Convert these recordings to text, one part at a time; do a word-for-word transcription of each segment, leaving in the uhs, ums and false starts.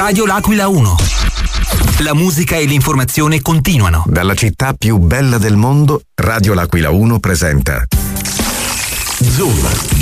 Radio L'Aquila uno. La musica e l'informazione continuano. Dalla città più bella del mondo, Radio L'Aquila uno presenta Zoom,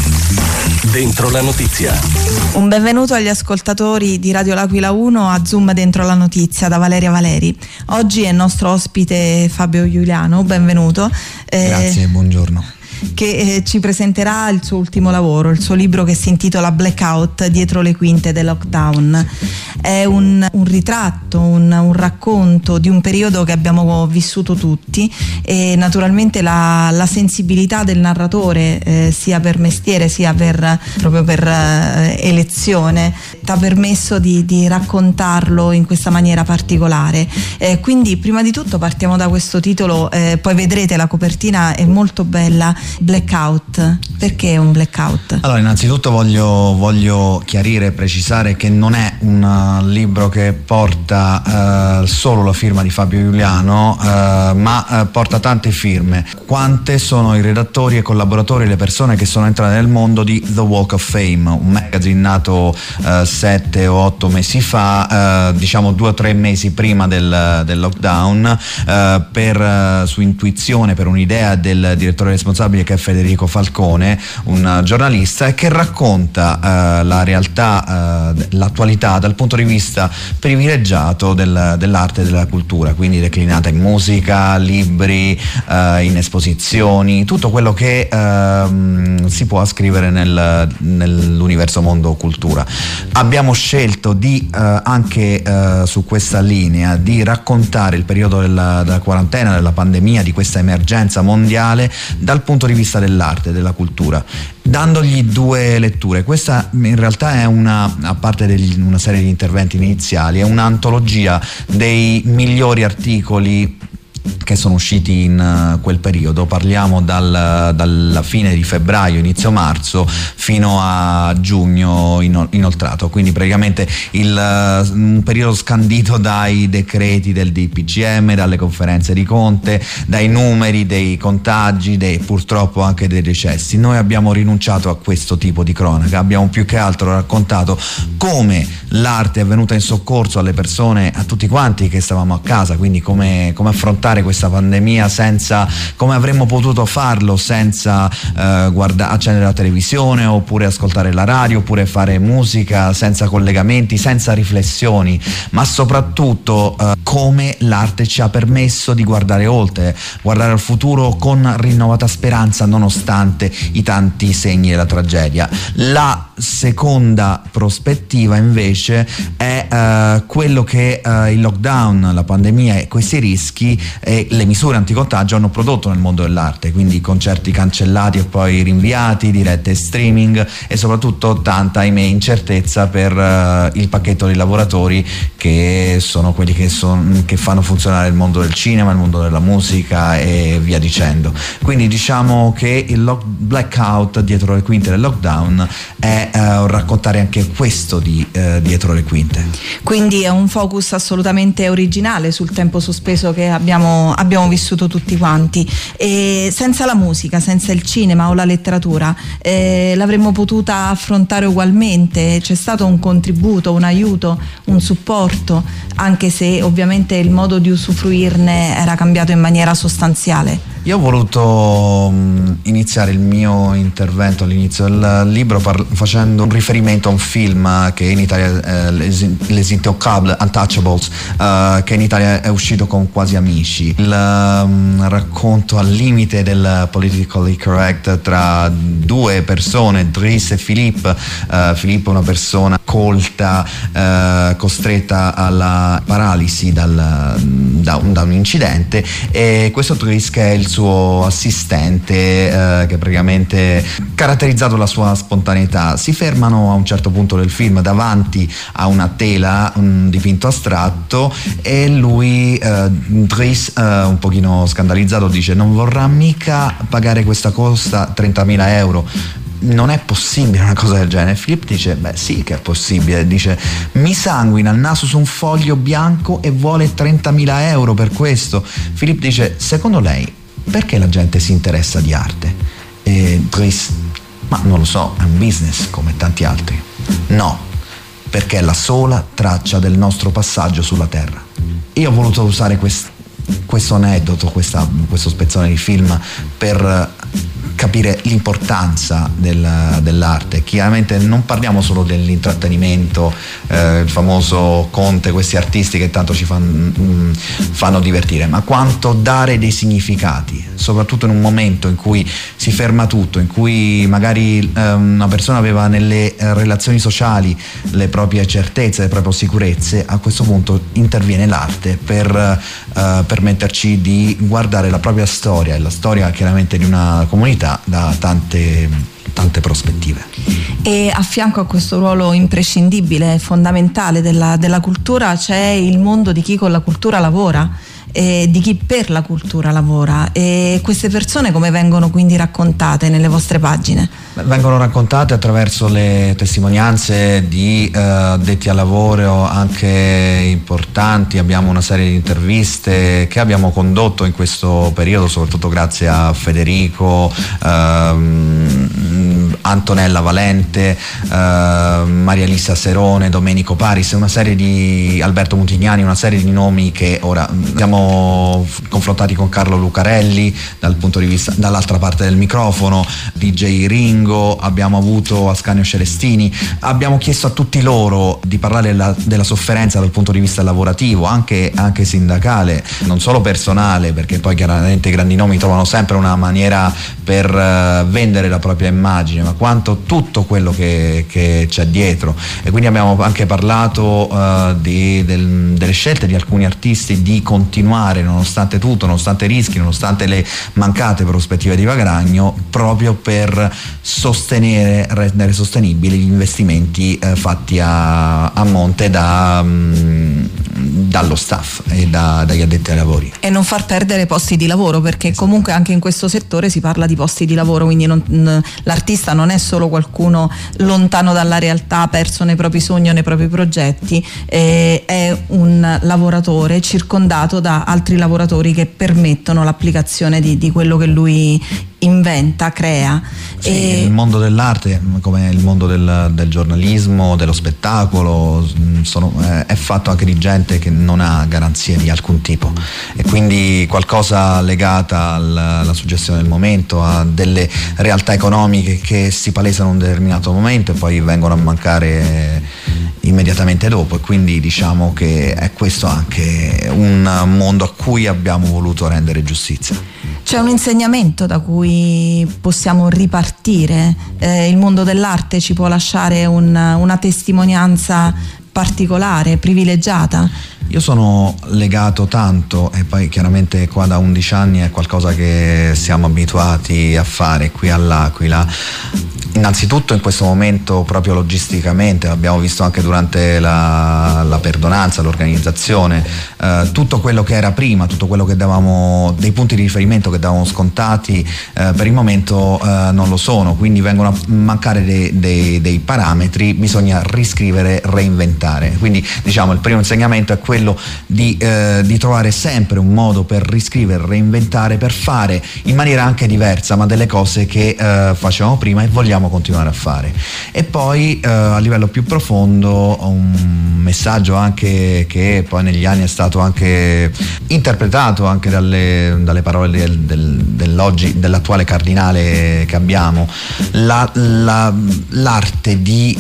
dentro la notizia. Un benvenuto agli ascoltatori di Radio L'Aquila uno a Zoom dentro la notizia da Valeria Valeri. Oggi è il nostro ospite Fabio Giuliano, benvenuto. Grazie, eh, buongiorno. Che eh, ci presenterà il suo ultimo lavoro, il suo libro che si intitola Blackout, dietro le quinte del lockdown. È un, un ritratto, un, un racconto di un periodo che abbiamo vissuto tutti e naturalmente la, la sensibilità del narratore, eh, sia per mestiere sia per, proprio per eh, elezione, ti ha permesso di, di raccontarlo in questa maniera particolare. Eh, quindi prima di tutto partiamo da questo titolo, eh, poi vedrete la copertina è molto bella. Blackout, perché un blackout? Allora, innanzitutto voglio, voglio chiarire e precisare che non è un uh, libro che porta uh, solo la firma di Fabio Giuliano, uh, ma uh, porta tante firme. Quante sono i redattori e collaboratori, le persone che sono entrate nel mondo di The Walk of Fame, un magazine nato uh, sette o otto mesi fa, uh, diciamo due o tre mesi prima del, del lockdown, uh, per uh, su intuizione, per un'idea del direttore responsabile che è Federico Falcone, un giornalista, e che racconta uh, la realtà, uh, l'attualità dal punto di vista privilegiato del, dell'arte e della cultura, quindi declinata in musica, libri, uh, in esposizioni, tutto quello che uh, si può ascrivere nel, nell'universo mondo cultura. Abbiamo scelto di uh, anche uh, su questa linea di raccontare il periodo della, della quarantena, della pandemia, di questa emergenza mondiale dal punto di vista dell'arte e della cultura, dandogli due letture. Questa in realtà è una, a parte degli, una serie di interventi iniziali, è un'antologia dei migliori articoli che sono usciti in uh, quel periodo. Parliamo dal, dalla fine di febbraio, inizio marzo, fino a giugno in, inoltrato, quindi praticamente il, uh, un periodo scandito dai decreti del D P G M, dalle conferenze di Conte, dai numeri dei contagi, dei, purtroppo anche dei decessi. Noi abbiamo rinunciato a questo tipo di cronaca, abbiamo più che altro raccontato come l'arte è venuta in soccorso alle persone, a tutti quanti che stavamo a casa, quindi come, come affrontare questa pandemia, senza, come avremmo potuto farlo senza eh, guarda, accendere la televisione oppure ascoltare la radio oppure fare musica, senza collegamenti, senza riflessioni, ma soprattutto eh, come l'arte ci ha permesso di guardare oltre, guardare al futuro con rinnovata speranza nonostante i tanti segni della tragedia. La seconda prospettiva invece è eh, quello che eh, il lockdown, la pandemia e questi rischi e le misure anticontagio hanno prodotto nel mondo dell'arte, quindi concerti cancellati e poi rinviati, dirette streaming e soprattutto tanta, ahimè, incertezza per uh, il pacchetto dei lavoratori che sono quelli che, son, che fanno funzionare il mondo del cinema, il mondo della musica e via dicendo. Quindi diciamo che il lock- blackout, dietro le quinte del lockdown, è uh, raccontare anche questo di uh, dietro le quinte. Quindi è un focus assolutamente originale sul tempo sospeso che abbiamo abbiamo vissuto tutti quanti, e senza la musica, senza il cinema o la letteratura eh, l'avremmo potuta affrontare ugualmente. C'è stato un contributo, un aiuto, un supporto, anche se ovviamente il modo di usufruirne era cambiato in maniera sostanziale. Io ho voluto um, iniziare il mio intervento all'inizio del libro par- facendo un riferimento a un film che in Italia è eh, Les, Les Intouchables, Untouchables, uh, che in Italia è uscito con Quasi Amici. Il um, racconto al limite del politically correct tra due persone, Dries e Philippe. Uh, Philippe è una persona colta, uh, costretta alla paralisi dal, da, un, da un incidente, e questo Dries che è il suo assistente, eh, che praticamente caratterizzato la sua spontaneità. Si fermano a un certo punto del film davanti a una tela, un dipinto astratto, e lui, eh, Dries, eh, un pochino scandalizzato, dice: non vorrà mica pagare questa cosa trentamila euro. Non è possibile una cosa del genere. Philippe dice: beh sì che è possibile. Dice: mi sanguina il naso su un foglio bianco e vuole trentamila euro per questo. Philippe dice: secondo lei perché la gente si interessa di arte? E Dries: ma non lo so, è un business come tanti altri. No, perché è la sola traccia del nostro passaggio sulla Terra. Io ho voluto usare quest, questo aneddoto, questa, questo spezzone di film per capire l'importanza del, dell'arte. Chiaramente non parliamo solo dell'intrattenimento, eh, il famoso Conte, questi artisti che tanto ci fan, fanno divertire, ma quanto dare dei significati, soprattutto in un momento in cui si ferma tutto, in cui magari eh, una persona aveva nelle eh, relazioni sociali le proprie certezze, le proprie sicurezze. A questo punto interviene l'arte per eh, permetterci di guardare la propria storia e la storia chiaramente di una comunità da tante, tante prospettive. E a fianco a questo ruolo imprescindibile, fondamentale della, della cultura, c'è il mondo di chi con la cultura lavora, e di chi per la cultura lavora. E queste persone come vengono quindi raccontate nelle vostre pagine? Vengono raccontate attraverso le testimonianze di eh, addetti al lavoro anche importanti. Abbiamo una serie di interviste che abbiamo condotto in questo periodo, soprattutto grazie a Federico, ehm, Antonella Valente, eh, Maria Elisa Serone, Domenico Paris, una serie di Alberto Mutignani, una serie di nomi che ora siamo confrontati con Carlo Lucarelli dal punto di vista, dall'altra parte del microfono, D J Ringo, abbiamo avuto Ascanio Celestini. Abbiamo chiesto a tutti loro di parlare della, della sofferenza dal punto di vista lavorativo, anche, anche sindacale, non solo personale, perché poi chiaramente i grandi nomi trovano sempre una maniera per uh, vendere la propria immagine, ma quanto tutto quello che, che c'è dietro. E quindi abbiamo anche parlato uh, di, del, delle scelte di alcuni artisti di continuare nonostante tutto, nonostante i rischi, nonostante le mancate prospettive di guadagno, proprio per sostenere, rendere sostenibili gli investimenti eh, fatti a, a monte da, mh, dallo staff e da, dagli addetti ai lavori. E non far perdere posti di lavoro, perché esatto. Comunque anche in questo settore si parla di posti di lavoro, quindi non, n- l'artista non è solo qualcuno lontano dalla realtà, perso nei propri sogni o nei propri progetti, eh, è un lavoratore circondato da altri lavoratori che permettono l'applicazione di, di quello che lui inventa, crea. Sì, e... il mondo dell'arte, come il mondo del, del giornalismo, dello spettacolo, sono, eh, è fatto anche di gente che non ha garanzie di alcun tipo, e quindi qualcosa legata al, alla suggestione del momento, a delle realtà economiche che si palesano in un determinato momento e poi vengono a mancare immediatamente dopo. E quindi diciamo che è questo anche un mondo a cui abbiamo voluto rendere giustizia. C'è un insegnamento da cui possiamo ripartire? Eh, il mondo dell'arte ci può lasciare un, una testimonianza particolare, privilegiata? Io sono legato tanto, e poi chiaramente qua da undici anni è qualcosa che siamo abituati a fare qui all'Aquila. Innanzitutto in questo momento proprio logisticamente, l'abbiamo visto anche durante la, la perdonanza, l'organizzazione, eh, tutto quello che era prima, tutto quello che davamo, dei punti di riferimento che davamo scontati, eh, per il momento eh, non lo sono, quindi vengono a mancare dei, dei, dei parametri, bisogna riscrivere, reinventare. Quindi diciamo il primo insegnamento è quello di, eh, di trovare sempre un modo per riscrivere, reinventare, per fare in maniera anche diversa, ma delle cose che eh, facevamo prima e vogliamo continuare a fare. E poi eh, a livello più profondo un messaggio anche che poi negli anni è stato anche interpretato anche dalle, dalle parole del, del, dell'oggi, dell'attuale cardinale che abbiamo, la, la, l'arte di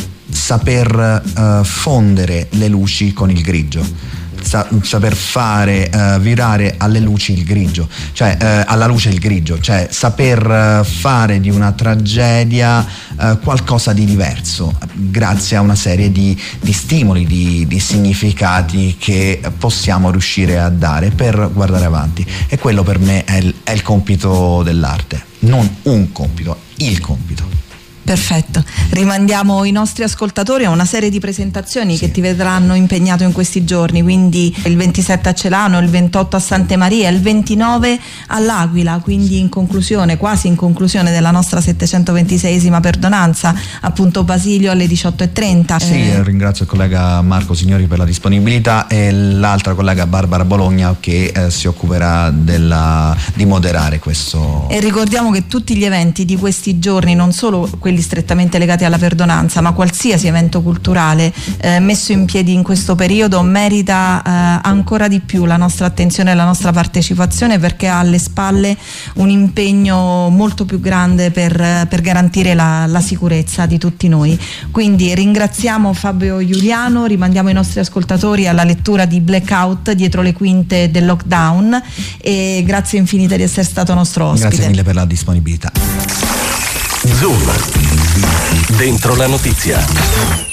saper eh, fondere le luci con il grigio, saper fare uh, virare alle luci il grigio, cioè uh, alla luce il grigio, cioè saper uh, fare di una tragedia uh, qualcosa di diverso, grazie a una serie di, di stimoli, di, di significati che possiamo riuscire a dare per guardare avanti. E quello per me è il, è il compito dell'arte, non un compito, il compito. Perfetto, rimandiamo i nostri ascoltatori a una serie di presentazioni sì. che ti vedranno impegnato in questi giorni, quindi il ventisette a Celano, il ventotto a Santa Maria, il ventinove all'Aquila, quindi in conclusione, quasi in conclusione della nostra settecentoventiseiesima perdonanza, appunto Basilio alle diciotto e trenta. Sì, eh. ringrazio il collega Marco Signori per la disponibilità e l'altra collega Barbara Bologna che eh, si occuperà della, di moderare questo. E ricordiamo che tutti gli eventi di questi giorni, non solo quelli quelli strettamente legati alla perdonanza, ma qualsiasi evento culturale eh, messo in piedi in questo periodo merita eh, ancora di più la nostra attenzione e la nostra partecipazione, perché ha alle spalle un impegno molto più grande per, per garantire la, la sicurezza di tutti noi. Quindi ringraziamo Fabio Giuliano, rimandiamo i nostri ascoltatori alla lettura di Blackout, dietro le quinte del lockdown, e grazie infinite di essere stato nostro ospite. Grazie mille per la disponibilità. Zoom, dentro la notizia.